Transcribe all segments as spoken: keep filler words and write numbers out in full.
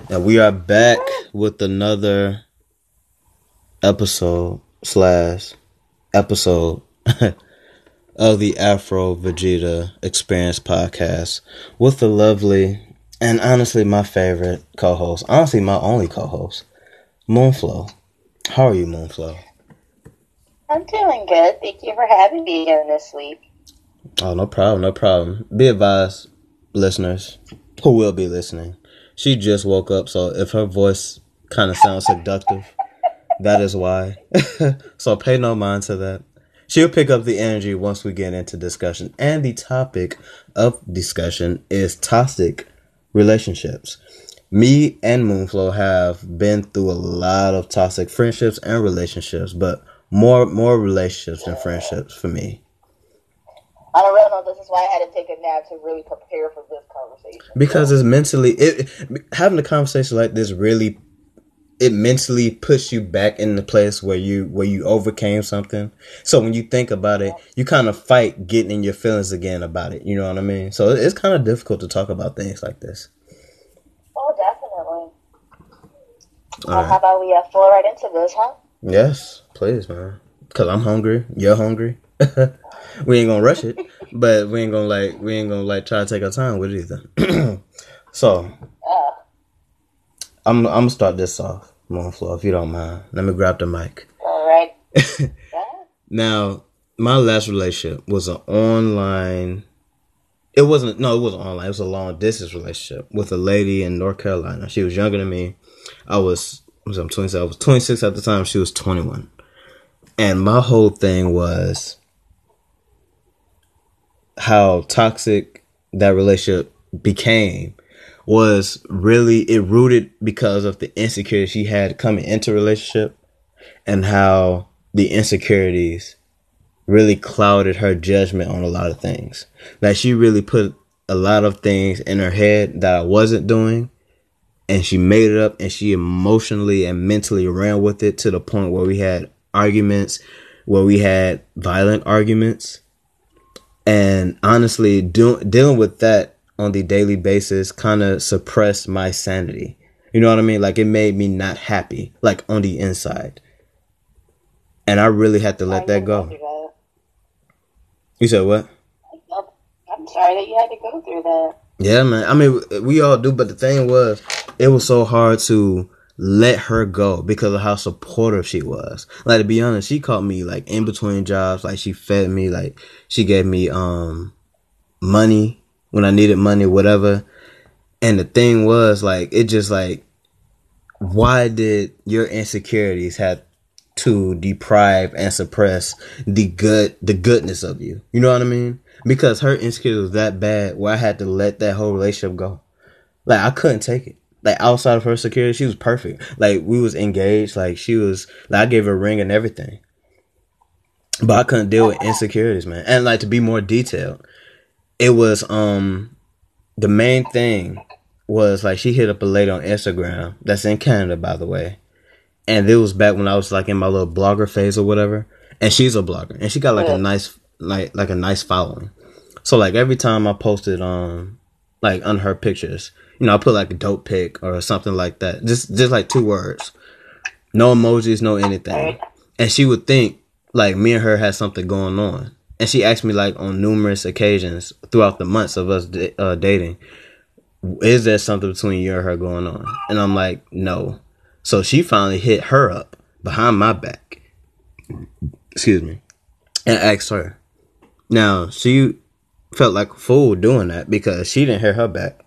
And we are back with another episode slash episode of the Afro Vegeta Experience podcast with the lovely and honestly my favorite co-host, honestly my only co-host, Moonflow. How are you, Moonflow? I'm doing good. Thank you for having me again this week. Oh, no problem, no problem. Be advised, listeners who will be listening. She just woke up, so if her voice kind of sounds seductive, that is why. So pay no mind to that. She'll pick up the energy once we get into discussion. And the topic of discussion is toxic relationships. Me and Moonflow have been through a lot of toxic friendships and relationships, but more more relationships than friendships for me. On a real note, this is why I had to take a nap to really prepare for this conversation. Because it's mentally, it having a conversation like this really, it mentally puts you back in the place where you where you overcame something. So when you think about it, you kind of fight getting in your feelings again about it. You know what I mean? So it's kind of difficult to talk about things like this. Oh, definitely. All well, right. How about we uh, flow right into this, huh? Yes, please, man. Because I'm hungry. You're hungry. We ain't gonna rush it, but we ain't gonna like we ain't gonna like try to take our time with it either. So Uh, I'm I'm gonna start this off, Moonflow, if you don't mind. Let me grab the mic. all right. Yeah. Now, my last relationship was an online. It wasn't no, it wasn't online. It was a long distance relationship with a lady in North Carolina. She was younger than me. I was was I'm twenty-seven. I was twenty-six at the time. She was twenty-one, and my whole thing was how toxic that relationship became was really it rooted because of the insecurity she had coming into a relationship and how the insecurities really clouded her judgment on a lot of things. Like she really put a lot of things in her head that I wasn't doing, and she made it up, and she emotionally and mentally ran with it to the point where we had arguments, where we had violent arguments. And honestly, do, dealing with that on the daily basis kind of suppressed my sanity. You know what I mean? Like it made me not happy, like on the inside. And I really had to let that go. That. You said what? I'm sorry that you had to go through that. Yeah, man. I mean, we all do. But the thing was, it was so hard to let her go because of how supportive she was. Like, to be honest, she caught me like in between jobs. Like she fed me, like she gave me um money when I needed money, whatever. And the thing was, like, it just like, why did your insecurities have to deprive and suppress the good, the goodness of you? You know what I mean? Because her insecurity was that bad where I had to let that whole relationship go. Like, I couldn't take it. Like, outside of her security, she was perfect. Like, we was engaged. Like, she was, like, I gave her a ring and everything. But I couldn't deal with insecurities, man. And, like, to be more detailed, it was, um, the main thing was, like, she hit up a lady on Instagram that's in Canada, by the way. And it was back when I was, like, in my little blogger phase or whatever. And she's a blogger. And she got, like, a nice, like, like a nice following. So, like, every time I posted, um, like, on her pictures, you know, I put like a dope pic or something like that. Just, just like two words. No emojis, no anything. And she would think like me and her had something going on. And she asked me like on numerous occasions throughout the months of us uh, dating, is there something between you and her going on? And I'm like, no. So she finally hit her up behind my back. Excuse me. And asked her. Now, she felt like a fool doing that because she didn't hear her back.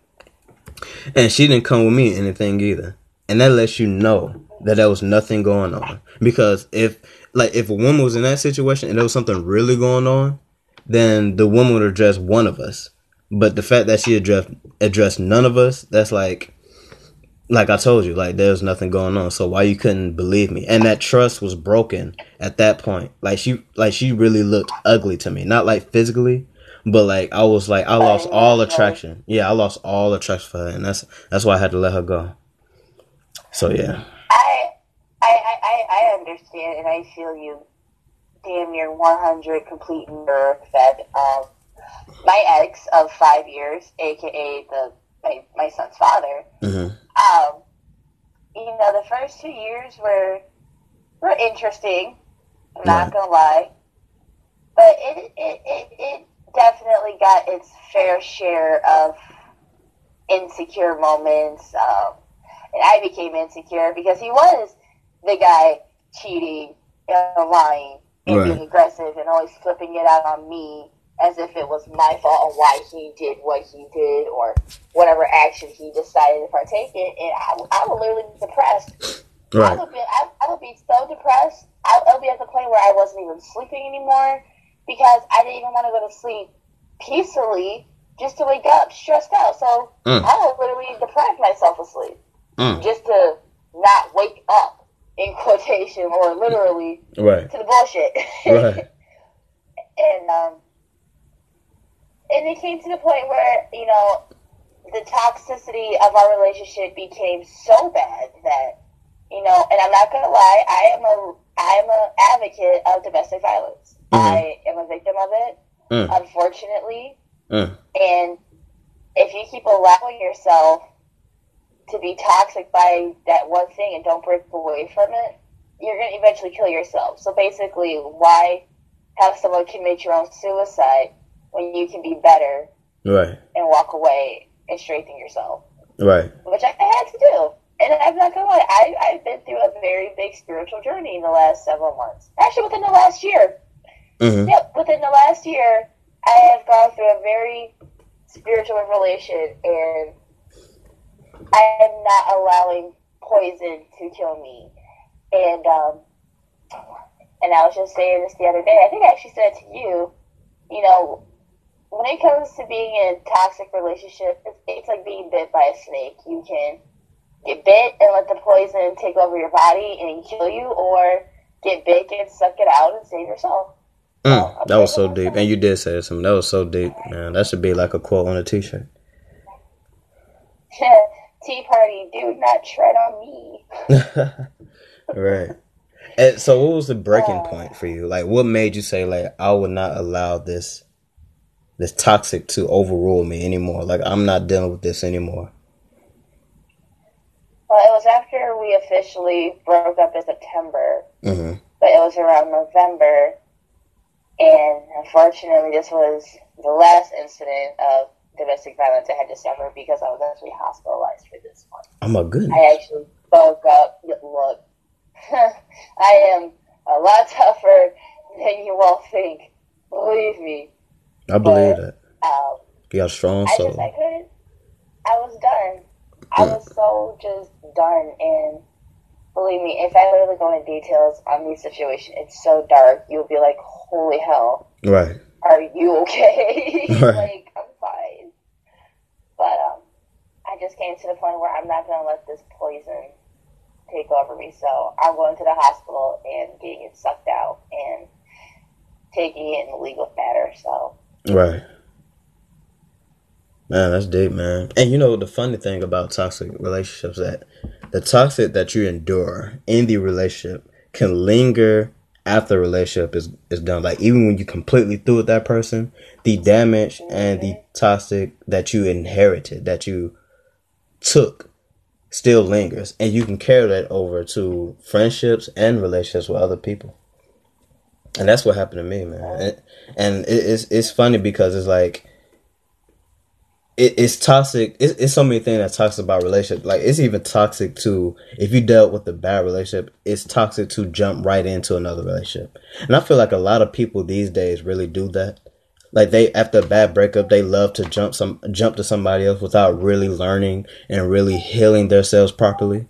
And she didn't come with me anything either. And that lets you know that there was nothing going on. Because if, like, if a woman was in that situation and there was something really going on, then the woman would address one of us. But the fact that she addressed, addressed none of us, that's like, like I told you, like, there's nothing going on. So why you couldn't believe me? And that trust was broken at that point. Like, she, like, she really looked ugly to me. Not, like, physically. But, like, I was, like, I lost all attraction. Yeah, I lost all attraction for her. And that's that's why I had to let her go. So, yeah. I I, I, I understand, and I feel you damn near one hundred complete nerve that um, my ex of five years, a k a the my, my son's father, Mm-hmm. um, you know, the first two years were were interesting. I'm not Right. gonna lie, but it it, it it definitely got its fair share of insecure moments. Um, and I became insecure because he was the guy cheating and lying and being Right. aggressive and always flipping it out on me as if it was my fault on why he did what he did or whatever action he decided to partake in. And I, I was literally depressed. I Right. would be, I, I would be so depressed. I, I would be at the point where I wasn't even sleeping anymore because I didn't even want to go to sleep peacefully just to wake up stressed out. So Mm. I would literally deprive myself of sleep Mm. just to not wake up, in quotation, or literally Right. to the bullshit. Right. and um, and it came to the point where, you know, the toxicity of our relationship became so bad that, you know, and I'm not gonna lie, I am a I am an advocate of domestic violence. Mhm. I am a victim of it, Mm. unfortunately. Mm. And if you keep allowing yourself to be toxic by that one thing and don't break away from it, you're going to eventually kill yourself. So basically, why have someone commit your own suicide when you can be better Right. and walk away and strengthen yourself? Right. Which I had to do. And I'm not going to lie, I, I've been through a very big spiritual journey in the last several months. Actually, within the last year. Mm-hmm. Yep, within the last year, I have gone through a very spiritual revelation, and I am not allowing poison to kill me. And um, and I was just saying this the other day. I think I actually said to you, you know, when it comes to being in a toxic relationship, it's, it's like being bit by a snake. You can get bit and let the poison take over your body and kill you, or get bit and suck it out and save yourself. Mm. So, That was so I'm deep, and you did say something. That was so deep, man. That should be like a quote on a T-shirt. Tea party, do not tread on me. Right. And so, what was the breaking Uh, point for you? Like, what made you say, like, I would not allow this, this toxic to overrule me anymore? Like, I'm not dealing with this anymore. Well, it was after we officially broke up in September, Mm-hmm. but it was around November, and unfortunately, this was the last incident of domestic violence I had to suffer because I was actually hospitalized for this one. Oh my goodness. I actually spoke up. Look, I am a lot tougher than you all think. Believe me. I believe But, that. um, You got a strong I soul. just, I couldn't. I was done. I was so just done. And believe me, if I literally go into details on these situations, it's so dark. You'll be like, holy hell. Right. Are you okay? Right. Like, I'm fine. But um, I just came to the point where I'm not going to let this poison take over me. So I'm going to the hospital and getting it sucked out and taking it in a legal matter. So. Right. Man, that's deep, man. And you know, the funny thing about toxic relationships is that the toxic that you endure in the relationship can linger after the relationship is, is done. Like, even when you completely through with that person, the damage and the toxic that you inherited, that you took, still lingers. And you can carry that over to friendships and relationships with other people. And that's what happened to me, man. And, and it, it's, it's funny because it's like, It, it's toxic. It's, it's so many things that's toxic about relationship. Like, it's even toxic to, if you dealt with a bad relationship, it's toxic to jump right into another relationship. And I feel like a lot of people these days really do that. Like, they, after a bad breakup, they love to jump some jump to somebody else without really learning and really healing themselves properly.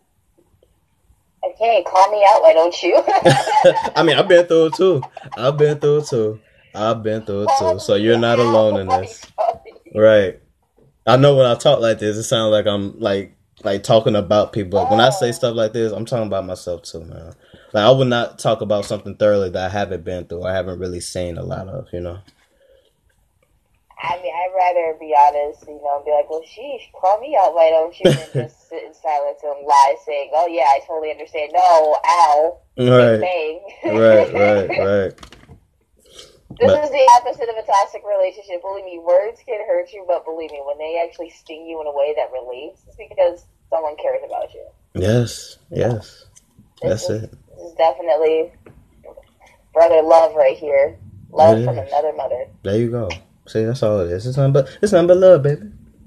Okay, call me out, why don't you? I mean, I've been through it too. I've been through it too. I've been through it too. So you're not alone in this. Right. I know when I talk like this, it sounds like I'm like like talking about people. But when I say stuff like this, I'm talking about myself too, man. Like, I would not talk about something thoroughly that I haven't been through or I haven't really seen a lot of, you know. I mean, I'd rather be honest, you know, and be like, well, sheesh, call me out, why don't you? Than just sit in silence and lie, saying, oh, yeah, I totally understand. No, ow. Right. Bang. Right, right, right. This But- is the opposite of a toxic relationship. Believe me, words can hurt you, but believe me, when they actually sting you in a way that relates, it's because someone cares about you. Yes, yes, This that's is, it. this is definitely brother love right here. It Love from is. another mother. There you go. See, that's all it is. It's nothing but it's nothing but love, baby.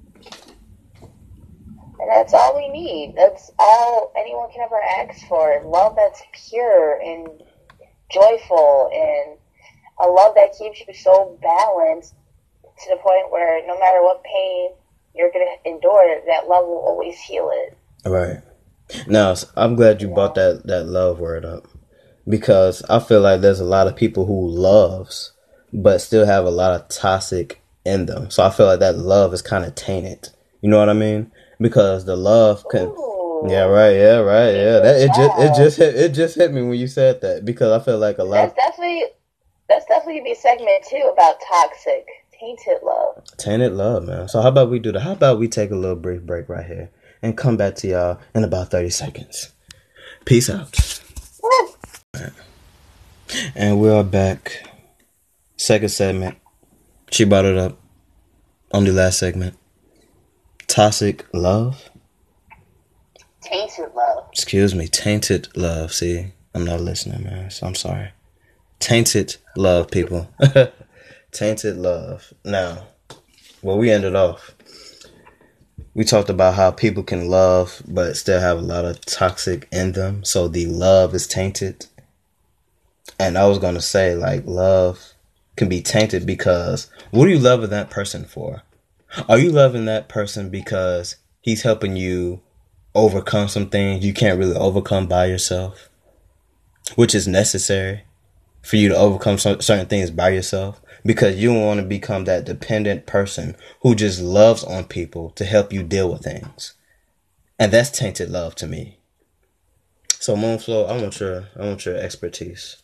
And that's all we need. That's all anyone can ever ask for. Love that's pure and joyful, and a love that keeps you so balanced to the point where no matter what pain you're going to endure, that love will always heal it. Right. Now, I'm glad you brought that, that love word up because I feel like there's a lot of people who loves but still have a lot of toxic in them. So I feel like that love is kind of tainted. You know what I mean? Because the love can. Ooh, Yeah, right. Yeah, right. Yeah, that it just it just hit it just hit me when you said that because I feel like a lot. That's Of, definitely that's definitely gonna be a segment too about toxic, tainted love. Tainted love, man. So how about we do that? How about we take a little brief break right here and come back to y'all in about thirty seconds. Peace out. And we're back. Second segment. She brought it up on the last segment. Toxic love. Tainted love. Excuse me. Tainted love. See, I'm not listening, man. So I'm sorry. Tainted love, people. Tainted love. Now, where we ended off, we talked about how people can love but still have a lot of toxic in them. So the love is tainted. And I was going to say, like, love can be tainted because what are you loving that person for? Are you loving that person because he's helping you overcome some things you can't really overcome by yourself? Which is necessary for you to overcome some, certain things by yourself. Because you don't want to become that dependent person who just loves on people to help you deal with things. And that's tainted love to me. So Moonflow, I want your I want your expertise.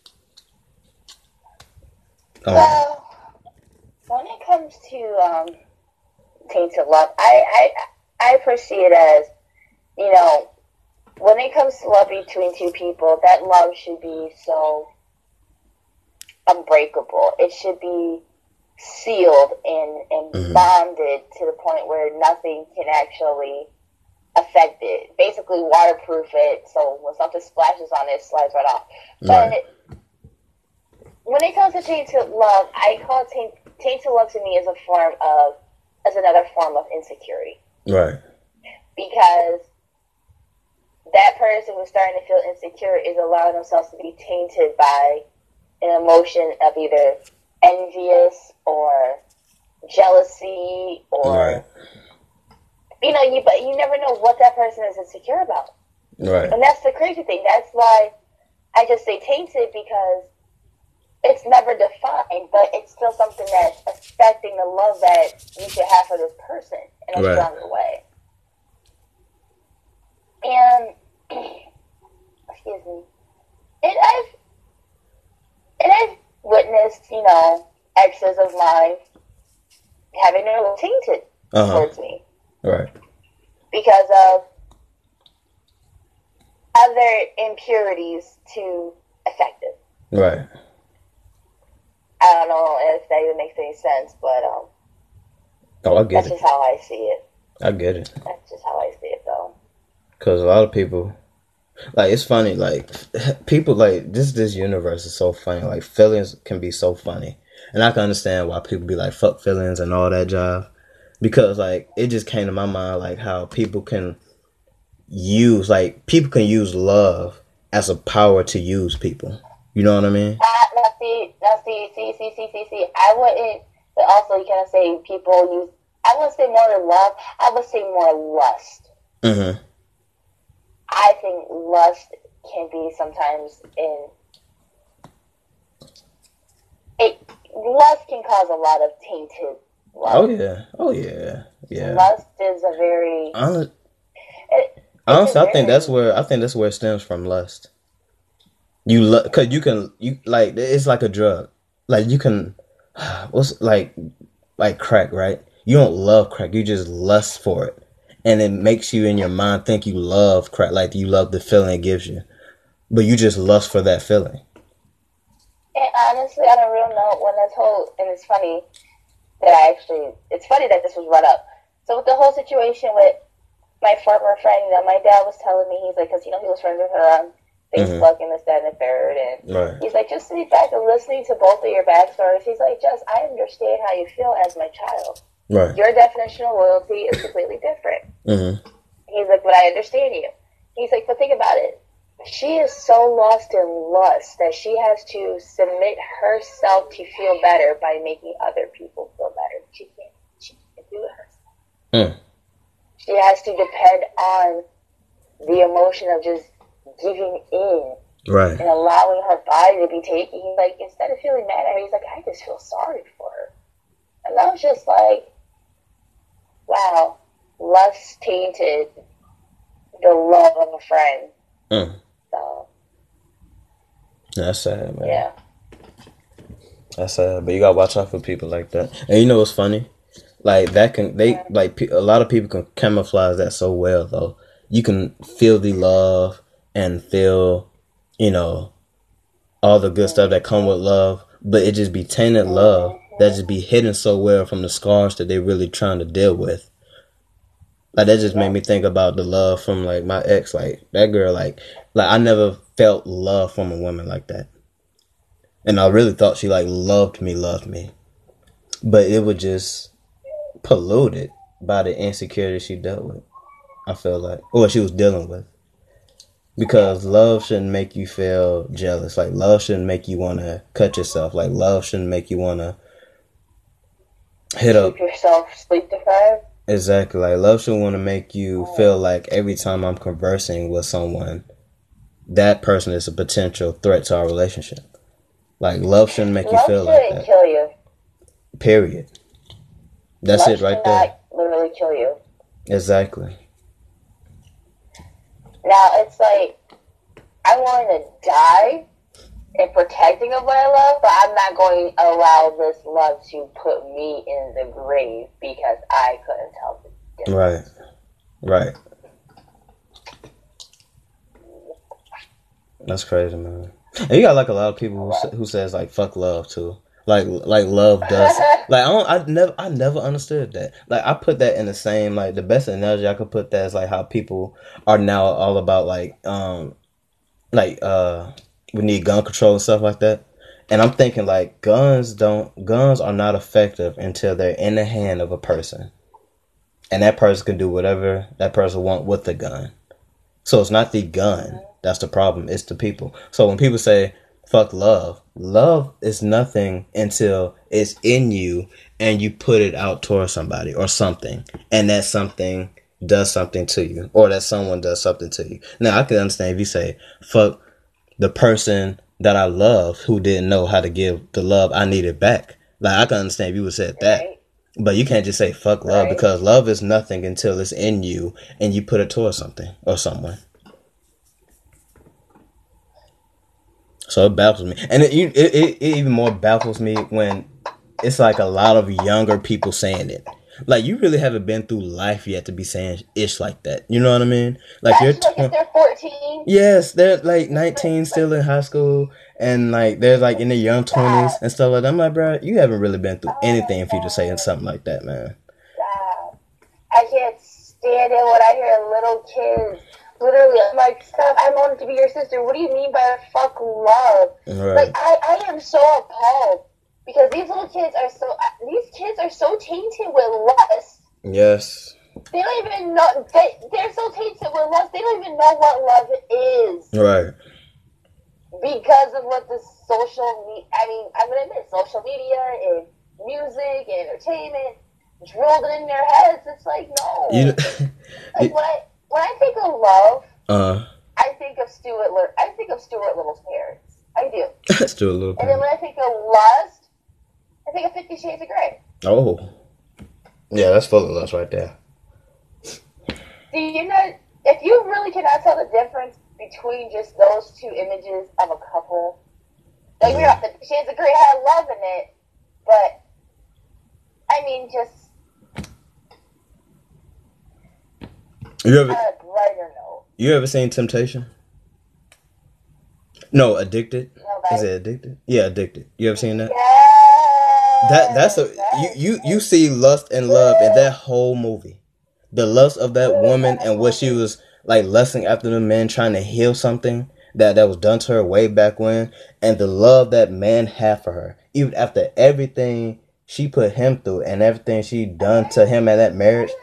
Oh. Well, when it comes to um, tainted love, I, I I perceive it as, you know, when it comes to love between two people, that love should be so unbreakable. It should be sealed and, and mm-hmm. bonded to the point where nothing can actually affect it. Basically waterproof it, so when something splashes on it, it slides right off. But right. When it comes to tainted love, I call it taint, tainted love to me as a form of, as another form of insecurity. Right. Because that person who's starting to feel insecure is allowing themselves to be tainted by an emotion of either envious or jealousy or, right. you know, you but you never know what that person is insecure about. Right. And that's the crazy thing. That's why I just say tainted, because it's never defined, but it's still something that's affecting the love that you should have for this person in a right. stronger way. And excuse me, and I've and I've witnessed, you know, exes of mine having their love tainted uh-huh. towards me, right? Because of other impurities to affect it, right? I don't know if that even makes any sense, but um, oh, I get that's it. just how I see it. I get it. That's just how I see it, though. Because a lot of people, like, it's funny, like, people, like, this this universe is so funny. Like, feelings can be so funny. And I can understand why people be like, fuck feelings and all that jive. Because, like, it just came to my mind, like, how people can use, like, people can use love as a power to use people. You know what I mean? Uh, now, see, now, see, see, see, see, see, see. I wouldn't, but also you kind of say people use, I wouldn't say more than love, I would say more lust. Mm-hmm. I think lust can be sometimes in, it, lust can cause a lot of tainted love. Oh, yeah. Oh, yeah. Yeah. Lust is a very... Honest, it, honestly, I think that's where, I think that's where it stems from, lust. You love, cause you can, you like, it's like a drug. Like you can, what's like, like crack, right? You don't love crack, you just lust for it, and it makes you in your mind think you love crack, like you love the feeling it gives you, but you just lust for that feeling. And honestly, on a real note, when this whole, and it's funny that I actually, it's funny that this was brought up. So with the whole situation with my former friend, you know, my dad was telling me, he's like, because, you know, he was friends with her on Facebook mm-hmm. and this, that, and the third. And right. he's like, just sitting back and listening to both of your backstories. He's like, Jess, I understand how you feel as my child. Right. Your definition of loyalty is completely different. Mm-hmm. He's like, but I understand you. He's like, but think about it. She is so lost in lust that she has to submit herself to feel better by making other people feel better. She can't, she can't do it herself. Mm. She has to depend on the emotion of just giving in. Right. And allowing her body to be taken. He's like, instead of feeling mad at her, he's like, I just feel sorry for her. And I was just like, wow, lust tainted the love of a friend. Mm. So. That's sad, man. Yeah. That's sad, but you gotta watch out for people like that. And you know what's funny? Like that can they yeah. like a lot of people can camouflage that so well though. You can feel the love and feel, you know, all the good stuff that come with love, but it just be tainted love that just be hidden so well from the scars that they're really trying to deal with. Like that just made me think about the love from like my ex, like that girl, like like I never felt love from a woman like that. And I really thought she like loved me, loved me. But it was just polluted by the insecurity she dealt with. I feel like, or she was dealing with. Because love shouldn't make you feel jealous. Like love shouldn't make you want to cut yourself. Like love shouldn't make you want to hit up. Keep yourself sleep deprived. Exactly. Like love shouldn't want to make you feel like every time I'm conversing with someone, that person is a potential threat to our relationship. Like love shouldn't make love you feel like that. Love shouldn't kill you. Period. That's love it right there. Not literally kill you. Exactly. Now it's like I want to die in protecting of what I love, but I'm not going to allow this love to put me in the grave because I couldn't tell the difference. Right. Right. That's crazy, man. And you got like a lot of people who, who says like fuck love too. Like like love does like I don't I never I never understood that. Like I put that in the same like the best analogy I could put that is like how people are now all about like um like uh we need gun control and stuff like that. And I'm thinking like guns don't guns are not effective until they're in the hand of a person. And that person can do whatever that person want with the gun. So it's not the gun that's the problem, it's the people. So when people say fuck love, love is nothing until it's in you and you put it out towards somebody or something. And that something does something to you. Or that someone does something to you. Now I can understand if you say fuck the person that I love who didn't know how to give the love I needed back. Like I can understand if you would say that. Right. But you can't just say fuck love right. Because love is nothing until it's in you and you put it towards something or someone. So it baffles me. And it, it, it, it even more baffles me when it's like a lot of younger people saying it. Like, you really haven't been through life yet to be saying ish like that. You know what I mean? Like, That's you're tw- like if they're fourteen. Yes, they're like nineteen, still in high school, and like they're like in their young twenties and stuff like that. I'm like, bro, you haven't really been through anything for you to say something like that, man. God. I can't stand it when I hear little kids. Literally, I'm like, stop, I wanted to be your sister. What do you mean by fuck love? Right. Like, I, I am so appalled. Because these little kids are so, these kids are so tainted with lust. Yes. They don't even know, they, they're so tainted with lust, they don't even know what love is. Right. Because of what the social, me- I mean, I'm going to admit, social media and music and entertainment drilled it in their heads. It's like, no. You, like, when I... When I think of love, uh, I think of Stuart. Li- I think of Stuart Little's parents. I do. Stuart Little. And then when I think of lust, I think of Fifty Shades of Grey. Oh, yeah, that's full of lust right there. Do you know if you really cannot tell the difference between just those two images of a couple? Like, mm-hmm. yeah, Fifty Shades of Grey had love in it, but I mean, just. You ever, brighter note. You ever seen Temptation? No, Addicted. No, Is it Addicted? Yeah, Addicted. You ever seen that? Yes, that that's a yes. you, you you see lust and love in that whole movie. the lust of that woman and what she was like lusting after the man, trying to heal something that that was done to her way back when, and the love that man had for her, even after everything she put him through and everything she done to him at that marriage.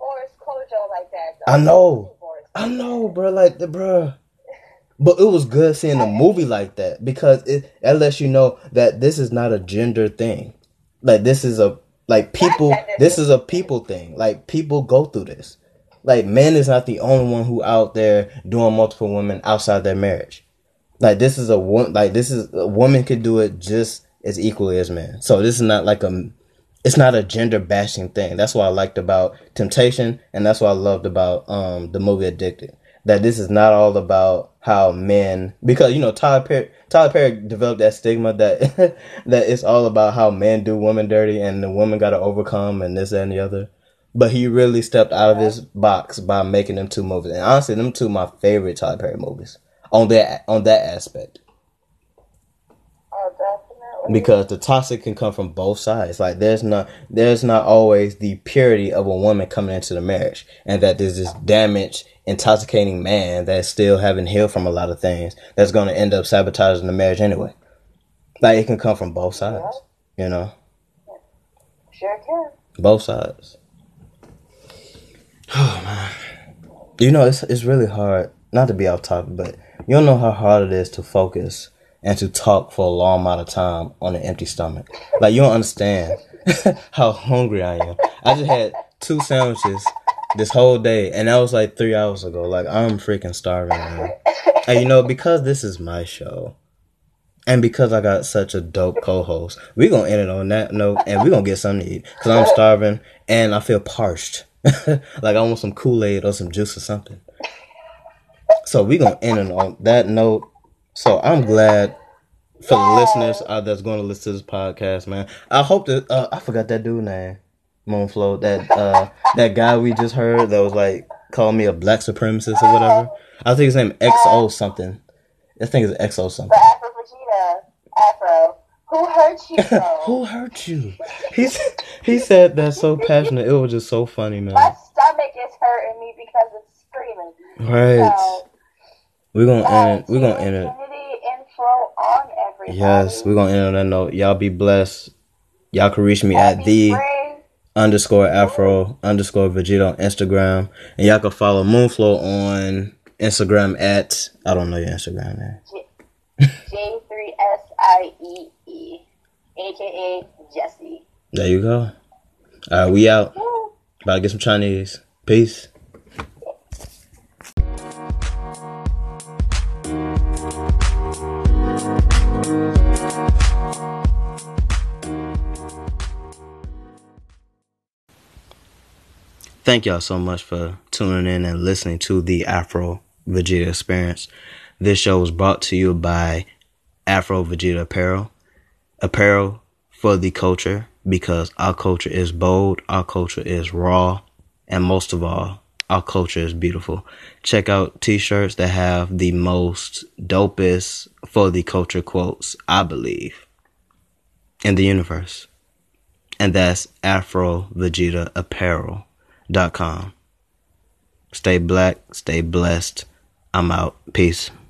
I know, I know, bro. Like the bro. But it was good seeing a movie like that because it, it lets you know that this is not a gender thing. Like this is a like people. This is a people thing. Like people go through this. Like man is not the only one who out there doing multiple women outside their marriage. Like this is a one. Like this is a woman could do it just as equally as men. So this is not like a. It's not a gender bashing thing. That's what I liked about Temptation, and that's what I loved about um the movie Addicted. That this is not all about how men, because you know Tyler Perry, Tyler Perry developed that stigma that that it's all about how men do women dirty and the woman got to overcome and this that, and the other. But he really stepped out of his box by making them two movies, and honestly, them two my favorite Tyler Perry movies on that on that aspect. Oh, definitely. Because the toxic can come from both sides. Like there's not there's not always the purity of a woman coming into the marriage, and that there's this damaged, intoxicating man that's still haven't healed from a lot of things that's going to end up sabotaging the marriage anyway. Like it can come from both sides, you know. Sure can. Both sides. Oh man, you know it's it's really hard. Not to be off topic, but you don't know how hard it is to focus and to talk for a long amount of time on an empty stomach. Like you don't understand how hungry I am. I just had two sandwiches this whole day, and that was like three hours ago. Like I'm freaking starving, man. And you know, because this is my show, and because I got such a dope co-host, we gonna end it on that note, and we gonna get something to eat. Cause I'm starving, and I feel parched. Like I want some Kool-Aid or some juice or something. So we gonna end it on that note. So I'm glad for the listeners out that's going to listen to this podcast, man. I hope that uh, I forgot that dude name, Moonflow. That uh, that guy we just heard that was like calling me a black supremacist or whatever. I think his name X O something. I think it's X O something. But Afro Vegeta, Afro, who hurt you? Though? Who hurt you? He's he said that so passionate. It was just so funny, man. My stomach is hurting me because it's screaming. Right. So, we're gonna uh, end it. We're gonna end it. Info on everybody. Yes, we're gonna end on that note. Y'all be blessed. Y'all can reach me Happy at the spring. underscore Afro underscore Vegeta on Instagram, and y'all can follow Moonflow on Instagram at I don't know your Instagram name. J three S I E E, aka Jesse. There you go. All right, we out. About to get some Chinese. Peace. Thank y'all so much for tuning in and listening to the Afro Vegeta Experience. This show was brought to you by Afro Vegeta Apparel. Apparel for the culture, because our culture is bold, our culture is raw, and most of all, our culture is beautiful. Check out t-shirts that have the most dopest for the culture quotes, I believe, in the universe. And that's Afro Vegeta Apparel. Dot com. Stay black, stay blessed. I'm out. Peace.